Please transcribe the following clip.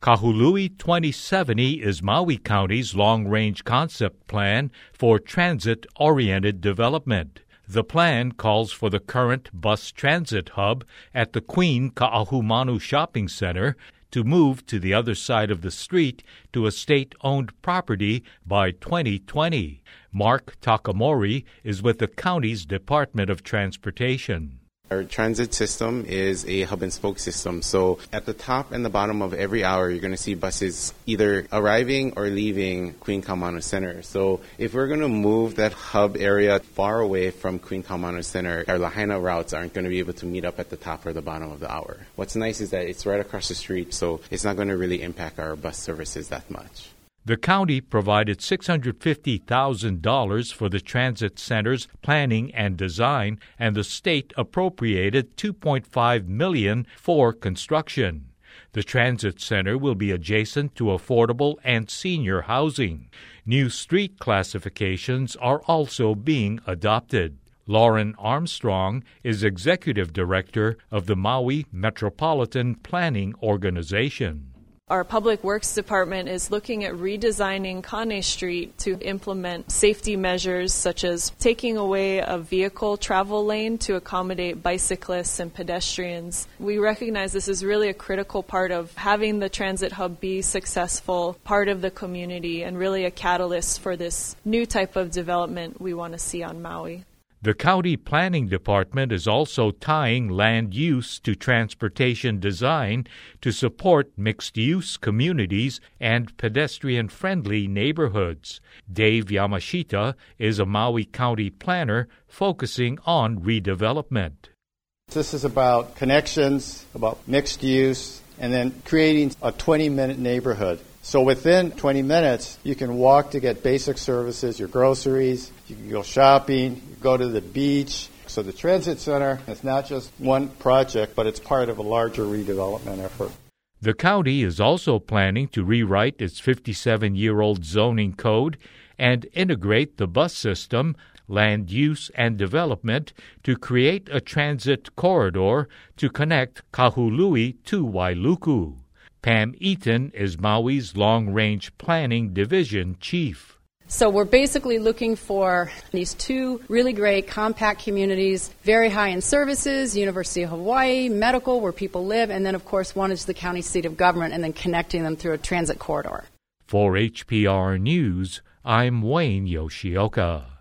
Kahului 2070 is Maui County's long-range concept plan for transit-oriented development. The plan calls for the current bus transit hub at the Queen Ka'ahumanu Shopping Center to move to the other side of the street to a state-owned property by 2020. Mark Takamori is with the county's Department of Transportation. Our transit system is a hub-and-spoke system. So at the top and the bottom of every hour, you're going to see buses either arriving or leaving Queen Kaumanu Center. So if we're going to move that hub area far away from Queen Kaumanu Center, our Lahaina routes aren't going to be able to meet up at the top or the bottom of the hour. What's nice is that it's right across the street, so it's not going to really impact our bus services that much. The county provided $650,000 for the transit center's planning and design, and the state appropriated $2.5 million for construction. The transit center will be adjacent to affordable and senior housing. New street classifications are also being adopted. Lauren Armstrong is executive director of the Maui Metropolitan Planning Organization. Our Public Works Department is looking at redesigning Kane Street to implement safety measures such as taking away a vehicle travel lane to accommodate bicyclists and pedestrians. We recognize this is really a critical part of having the transit hub be successful, part of the community, and really a catalyst for this new type of development we want to see on Maui. The County Planning Department is also tying land use to transportation design to support mixed-use communities and pedestrian-friendly neighborhoods. Dave Yamashita is a Maui County planner focusing on redevelopment. This is about connections, about mixed use, and then creating a 20-minute neighborhood. So within 20 minutes, you can walk to get basic services, your groceries, you can go shopping, you go to the beach. So the transit center is not just one project, but it's part of a larger redevelopment effort. The county is also planning to rewrite its 57-year-old zoning code and integrate the bus system, land use, and development to create a transit corridor to connect Kahului to Wailuku. Pam Eaton is Maui's Long-Range Planning Division Chief. So we're basically looking for these two really great compact communities, very high in services, University of Hawaii, medical, where people live, and then, of course, one is the county seat of government, and then connecting them through a transit corridor. For HPR News, I'm Wayne Yoshioka.